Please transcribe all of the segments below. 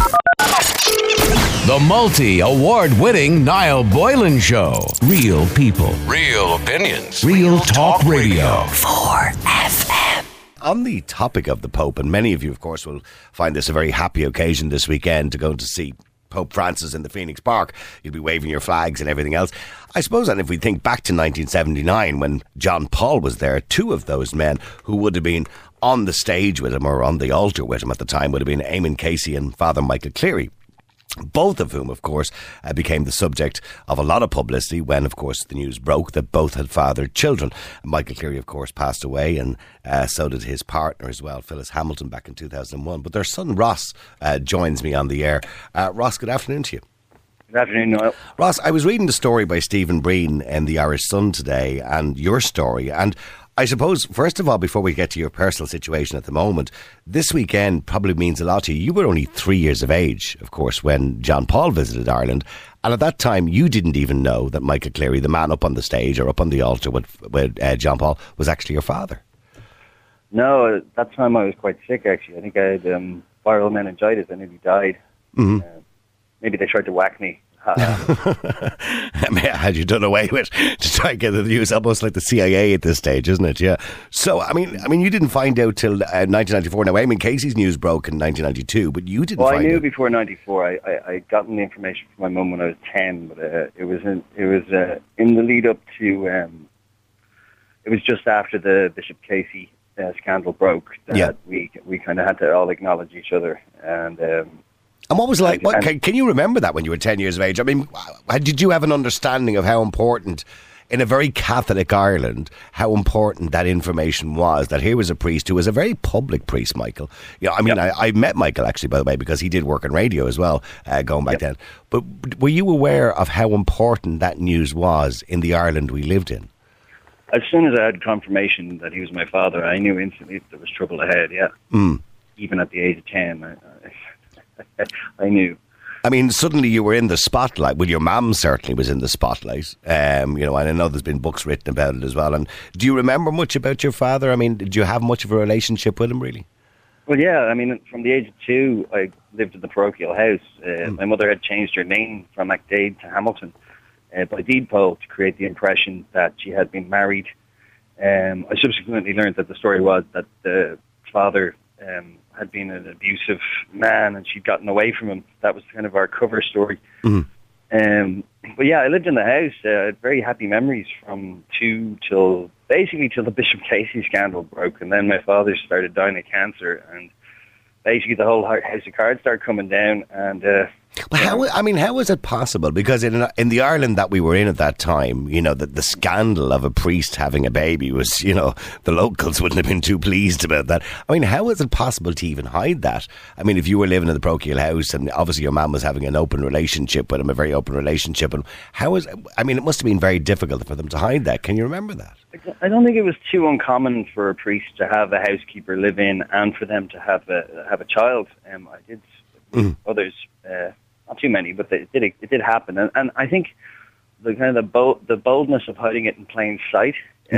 The multi-award-winning Niall Boylan Show. Real people. Real opinions. Real talk radio. 4FM. On the topic of the Pope, and many of you, of course, will find this a very happy occasion this weekend to go to see Pope Francis in the Phoenix Park. You'll be waving your flags and everything else. I suppose, and if we think back to 1979 when John Paul was there, two of those men who would have been on the stage with him or on the altar with him at the time would have been Eamon Casey and Father Michael Cleary. Both of whom, of course, became the subject of a lot of publicity when, of course, the news broke that both had fathered children. Michael Cleary, of course, passed away, and so did his partner as well, Phyllis Hamilton, back in 2001. But their son, Ross, joins me on the air. Ross, good afternoon to you. Good afternoon, Noel. Ross, I was reading the story by Stephen Breen in the Irish Sun today, and your story, and I suppose, first of all, before we get to your personal situation at the moment, this weekend probably means a lot to you. You were only 3 years of age, of course, when John Paul visited Ireland. And at that time, you didn't even know that Michael Cleary, the man up on the stage or up on the altar with John Paul, was actually your father. No, at that time I was quite sick, actually. I think I had viral meningitis. I nearly died. Mm-hmm. Maybe they tried to whack me. Had you done away with to try and get the news, almost like the CIA at this stage, isn't it? Yeah. So I mean, you didn't find out till 1994. Now, Eamon Casey's news broke in 1992, but you didn't. Well, find I knew out before '94. I gotten the information from my mum when I was 10, but it was in the lead up to. It was just after the Bishop Casey scandal broke that we kind of had to all acknowledge each other and. And what was it like? Can you remember that when you were 10 years of age? I mean, did you have an understanding of how important, in a very Catholic Ireland, how important that information was? That here was a priest who was a very public priest, Michael. You know, I mean, I met Michael, actually, by the way, because he did work on radio as well, going back then. But were you aware of how important that news was in the Ireland we lived in? As soon as I had confirmation that he was my father, I knew instantly that there was trouble ahead, Even at the age of 10, I knew. I mean, suddenly you were in the spotlight. Well, your mum certainly was in the spotlight. And I know there's been books written about it as well. And do you remember much about your father? I mean, did you have much of a relationship with him, really? Well, yeah. I mean, from the age of 2, I lived in the parochial house. My mother had changed her name from MacDade to Hamilton by deed poll to create the impression that she had been married. I subsequently learned that the story was that the father had been an abusive man and she'd gotten away from him. That was kind of our cover story. Mm-hmm. But yeah, I lived in the house. I had very happy memories from 2 till the Bishop Casey scandal broke, and then my father started dying of cancer, and basically the whole house of cards started coming down. And how was it possible? Because in the Ireland that we were in at that time, the scandal of a priest having a baby was, the locals wouldn't have been too pleased about that. I mean, how was it possible to even hide that? I mean, if you were living in the parochial house and obviously your mum was having an open relationship with him, a very open relationship, and it must have been very difficult for them to hide that. Can you remember that? I don't think it was too uncommon for a priest to have a housekeeper live in and for them to have a child. I did others. Not too many, but it did happen, and I think the kind of the boldness of hiding it in plain sight.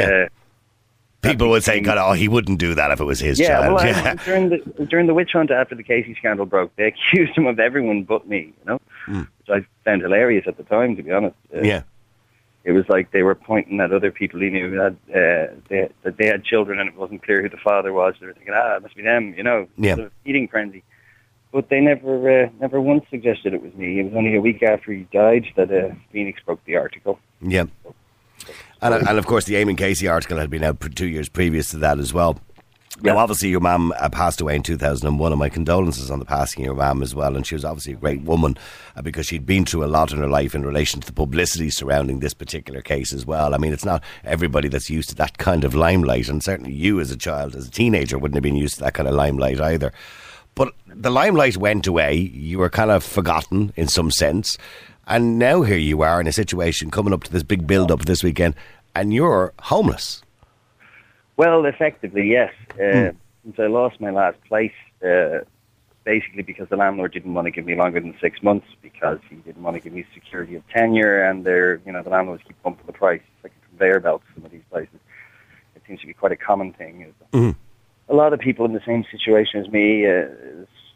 People would say, "God, he wouldn't do that if it was his child." Well, during the witch hunt after the Casey scandal broke, they accused him of everyone but me. Which I found hilarious at the time, to be honest. It was like they were pointing at other people he knew that they had children, and it wasn't clear who the father was. They were thinking, it must be them, sort of eating frenzy. But they never once suggested it was me. It was only a week after he died that Phoenix broke the article. Yeah. And of course, the Eamon Casey article had been out 2 years previous to that as well. Yeah. Now, obviously, your mum passed away in 2001, and my condolences on the passing of your mum as well. And she was obviously a great woman because she'd been through a lot in her life in relation to the publicity surrounding this particular case as well. I mean, it's not everybody that's used to that kind of limelight, and certainly you as a child, as a teenager, wouldn't have been used to that kind of limelight either. But the limelight went away. You were kind of forgotten in some sense. And now here you are in a situation coming up to this big build-up this weekend, and you're homeless. Well, effectively, yes. Since I lost my last place, basically because the landlord didn't want to give me longer than 6 months because he didn't want to give me security of tenure, and the landlords keep bumping the price. It's like a conveyor belt for some of these places. It seems to be quite a common thing. A lot of people in the same situation as me,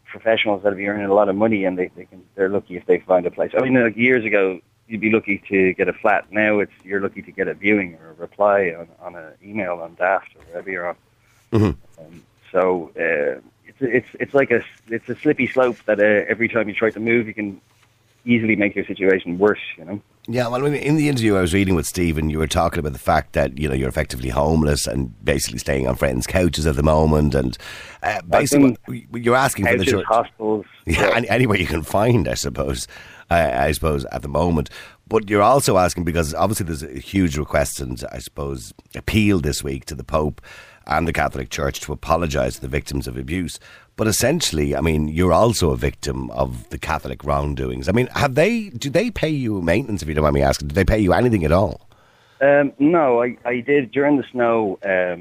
professionals that be earning a lot of money, and they're lucky if they find a place. I mean, like years ago, you'd be lucky to get a flat. Now you're lucky to get a viewing or a reply on an email on Daft or wherever you're on. Mm-hmm. So it's like a slippy slope that every time you try to move, you can easily make your situation worse. Yeah, well, I mean, in the interview I was reading with Stephen, you were talking about the fact that you're effectively homeless and basically staying on friends' couches at the moment, and basically you're asking for the church, hostels, anywhere you can find, I suppose. I suppose at the moment, but you're also asking because obviously there's a huge request and I suppose appeal this week to the Pope and the Catholic Church to apologise to the victims of abuse. But essentially, I mean, you're also a victim of the Catholic wrongdoings. I mean, do they pay you maintenance, if you don't mind me asking? Do they pay you anything at all? No, I did during the snow.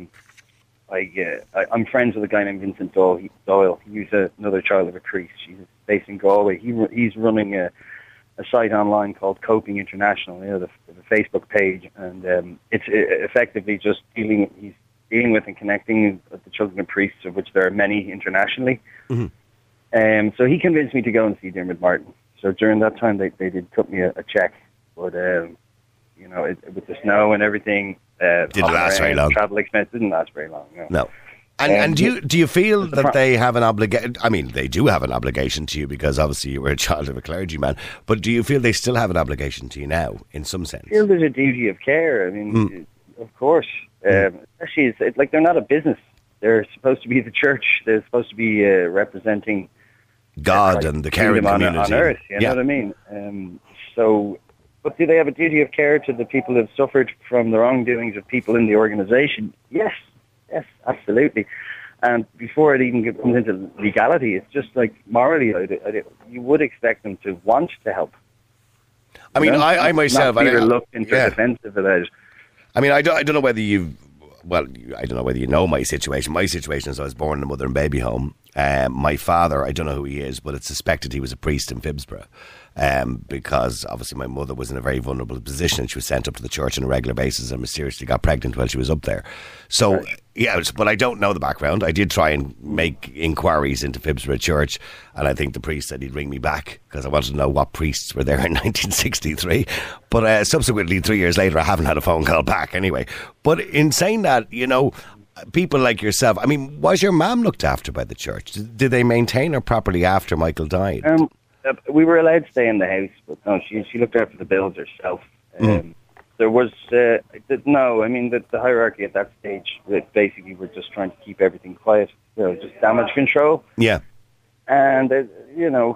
I'm friends with a guy named Vincent Doyle. He's another child of a priest. He's based in Galway. He's running a site online called Coping International, the Facebook page, and it's effectively just he's dealing with and connecting with the children of priests, of which there are many internationally. Mm-hmm. So he convinced me to go and see Dermot Martin. So during that time, they did cut me a check, but with the snow and everything, didn't last very long. Travel expense didn't last very long. No. And do you feel that they have an obligation? I mean, they do have an obligation to you because obviously you were a child of a clergyman. But do you feel they still have an obligation to you now, in some sense? I feel there's a duty of care. I mean, of course. Especially, it's like they're not a business. They're supposed to be the church. They're supposed to be representing God and the caring community on earth. You know what I mean? But do they have a duty of care to the people who have suffered from the wrongdoings of people in the organisation? Yes, absolutely. And before it even comes into legality, it's just like morally, you would expect them to want to help. I mean, I myself, not be reluctant or defensive about it. I mean, I don't know whether I don't know whether you know my situation. My situation is I was born in a mother and baby home. My father, I don't know who he is, but it's suspected he was a priest in Phibsborough. Because obviously my mother was in a very vulnerable position and she was sent up to the church on a regular basis and mysteriously got pregnant while she was up there. So, but I don't know the background. I did try and make inquiries into Phibsborough Church, and I think the priest said he'd ring me back because I wanted to know what priests were there in 1963. But subsequently, 3 years later, I haven't had a phone call back anyway. But in saying that, people like yourself, I mean, was your mum looked after by the church? Did they maintain her properly after Michael died? We were allowed to stay in the house, but no, she looked after the bills herself. There was the hierarchy at that stage. Basically, we're just trying to keep everything quiet, just damage control. Yeah, and you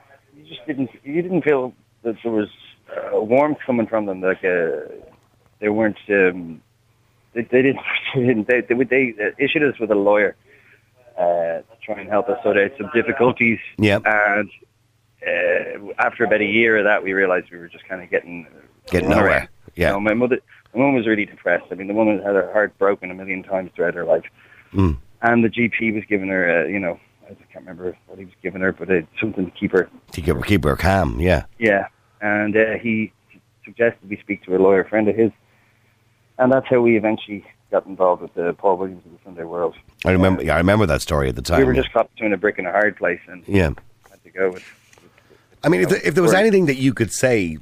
didn't feel that there was warmth coming from them. Like they weren't. They issued us with a lawyer to try and help us sort out some difficulties. Yeah, and. After about a year of that, we realised we were just kind of getting nowhere. Yeah, my mum was really depressed. I mean, the woman had her heart broken a million times throughout her life, and the GP was giving her, I can't remember what he was giving her, but something to keep her calm. Yeah, yeah, and he suggested we speak to a lawyer friend of his, and that's how we eventually got involved with Paul Williams of the Sunday World. I remember that story at the time. We were just caught between a brick and a hard place, and had to go with. I mean, if there was anything that you could say,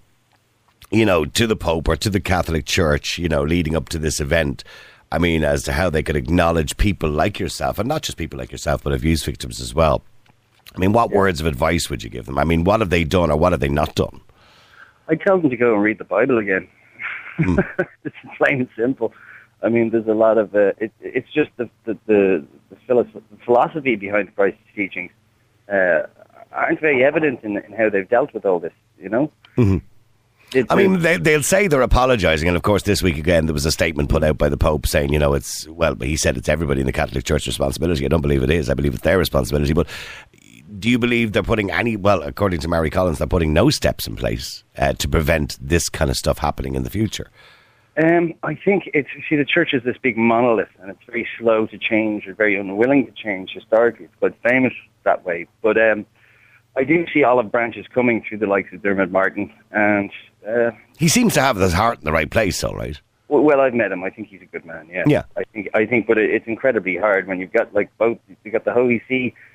to the Pope or to the Catholic Church, leading up to this event, I mean, as to how they could acknowledge people like yourself, and not just people like yourself, but abuse victims as well. I mean, what words of advice would you give them? I mean, what have they done or what have they not done? I tell them to go and read the Bible again. It's plain and simple. I mean, there's a lot of it's just the philosophy behind Christ's teachings. Aren't very evident in how they've dealt with all this, Mm-hmm. They'll say they're apologising, and of course this week again there was a statement put out by the Pope saying, he said it's everybody in the Catholic Church's responsibility. I don't believe it is. I believe it's their responsibility. But do you believe they're putting according to Mary Collins, they're putting no steps in place to prevent this kind of stuff happening in the future? I think the church is this big monolith, and it's very slow to change or very unwilling to change historically. It's quite famous that way. But I do see olive branches coming through the likes of Dermot Martin, and he seems to have his heart in the right place, all right. Well, I've met him. I think he's a good man. Yeah. Yeah. I think, but it's incredibly hard when you've got you've got the Holy See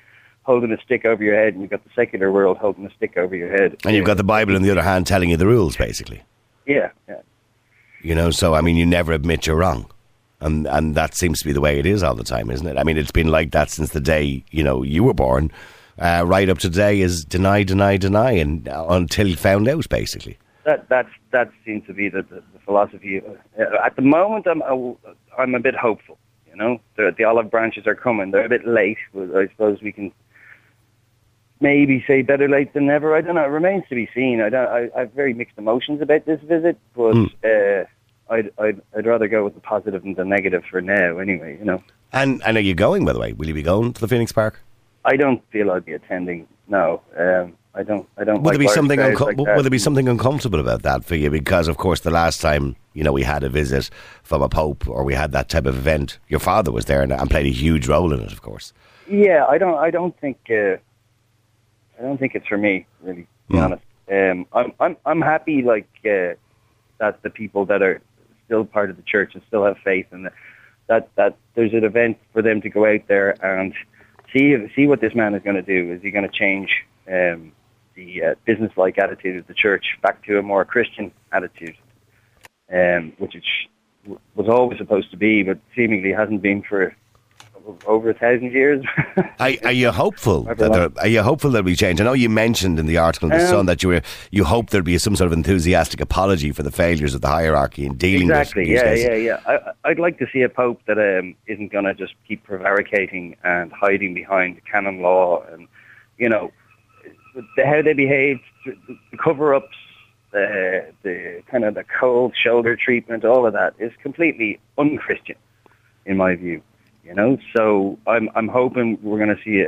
holding a stick over your head, and you've got the secular world holding a stick over your head. And you've got the Bible on the other hand telling you the rules, basically. Yeah. You know, so, I mean, you never admit you're wrong. And that seems to be the way it is all the time, isn't it? I mean, it's been like that since the day, you know, you were born. Right up to today is deny, and until found out, basically. That seems to be the philosophy. At the moment, I'm a bit hopeful. You know, the olive branches are coming. They're a bit late, but I suppose we can maybe say better late than never. I don't know. It remains to be seen. I have very mixed emotions about this visit, but I'd rather go with the positive than the negative for now. Anyway, you know. And are you going, by the way? Will you be going to the Phoenix Park? I don't feel I'd be attending. No, I don't. Would there be something? Would there be something uncomfortable about that for you? Because, of course, the last time, you know, we had a visit from a pope, or we had that type of event, your father was there and played a huge role in it, of course. Yeah, I don't think it's for me, really. To be honest, I'm happy, like that the people that are still part of the church and still have faith, and that there's an event for them to go out there and see what this man is going to do. Is he going to change the business-like attitude of the church back to a more Christian attitude, which it was always supposed to be, but seemingly hasn't been for over 1,000 years. Are you hopeful that we change? I know you mentioned in the article in the Sun that you hope there'd be some sort of enthusiastic apology for the failures of the hierarchy in dealing with these guys. Yeah. I'd like to see a pope that isn't going to just keep prevaricating and hiding behind canon law, and you know how they behave, the cover-ups, the kind of the cold shoulder treatment. All of that is completely un-Christian, in my view. You know, so I'm hoping we're going to see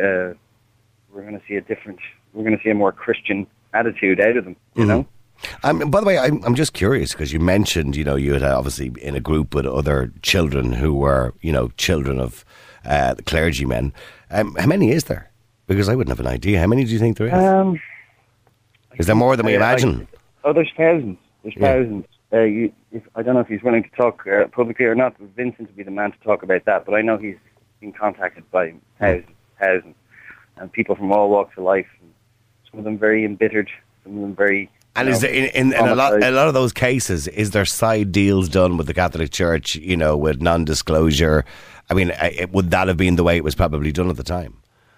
a more Christian attitude out of them. You know. By the way, I'm just curious because you mentioned, you know, you had obviously in a group with other children who were, you know, children of clergymen. How many is there? Because I wouldn't have an idea. How many do you think there is? Is there more than we imagine? There's thousands. There's thousands. I don't know if he's willing to talk publicly or not. Vincent would be the man to talk about that. But I know he's been contacted by thousands, and people from all walks of life. And some of them very embittered. Some of them very. And is there in a lot of those cases, is there side deals done with the Catholic Church? You know, with non-disclosure. I mean, would that have been the way it was probably done at the time?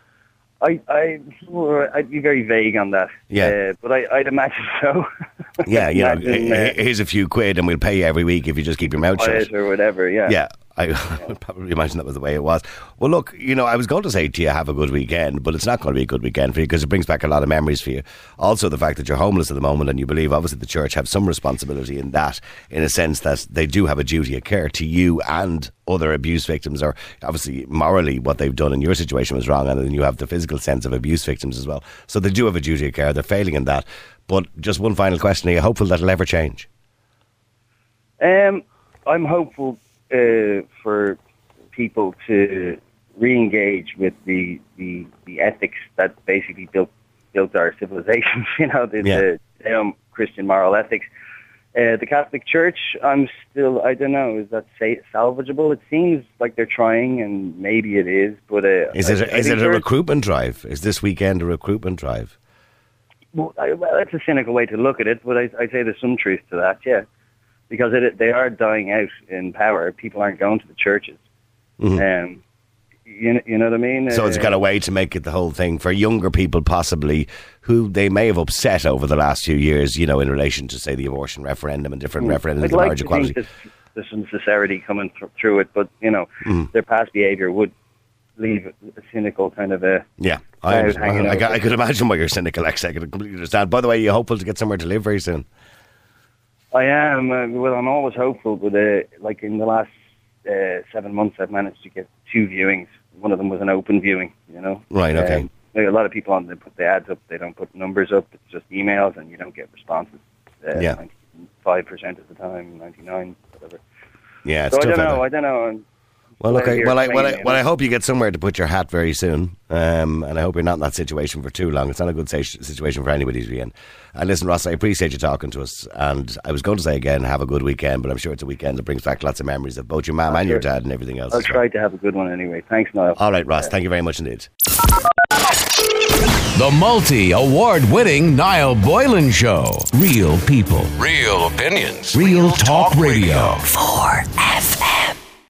I'd be very vague on that. Yeah, but I'd imagine so. Yeah, you know, here's a few quid and we'll pay you every week if you just keep your mouth shut or whatever. Yeah. Yeah. I would probably imagine that was the way it was. Well, look, you know, I was going to say to you, have a good weekend, but it's not going to be a good weekend for you because it brings back a lot of memories for you. Also, the fact that you're homeless at the moment and you believe, obviously, the church have some responsibility in that, in a sense that they do have a duty of care to you and other abuse victims, or obviously, morally, what they've done in your situation was wrong, and then you have the physical sense of abuse victims as well. So they do have a duty of care. They're failing in that. But just one final question, are you hopeful that'll ever change? I'm hopeful for people to re-engage with the ethics that basically built our civilizations, you know, the Christian moral ethics. The Catholic Church, I don't know, is that salvageable? It seems like they're trying, and maybe it is, but... Is it a recruitment drive? Is this weekend a recruitment drive? Well, that's a cynical way to look at it, but I'd say there's some truth to that, yeah. Because they are dying out in power. People aren't going to the churches. Mm-hmm. You know what I mean? So it's got a way to make it the whole thing for younger people, possibly, who they may have upset over the last few years, you know, in relation to, say, the abortion referendum and different referendums of marriage equality. There's some sincerity coming through it, but, you know, their past behaviour would leave a cynical kind of a... Yeah, I could imagine why you're cynical, actually. I could completely understand. By the way, are you hopeful to get somewhere to live very soon? I am. Well, I'm always hopeful, but like in the last 7 months, I've managed to get 2 viewings. One of them was an open viewing, you know. Right, okay. A lot of people they put the ads up, they don't put numbers up. It's just emails, and you don't get responses. 95% of the time, 99%, whatever. Yeah, it's so tough. I don't know. Well, okay. Well, I hope you get somewhere to put your hat very soon, and I hope you're not in that situation for too long. It's not a good situation for anybody to be in. And listen, Ross, I appreciate you talking to us. And I was going to say again, have a good weekend, but I'm sure it's a weekend that brings back lots of memories of both your mum and your dad and everything else. I'll try to have a good one anyway. Thanks, Niall. All right, Ross. Thank you very much indeed. The multi-award-winning Niall Boylan Show. Real people. Real opinions. Real talk radio.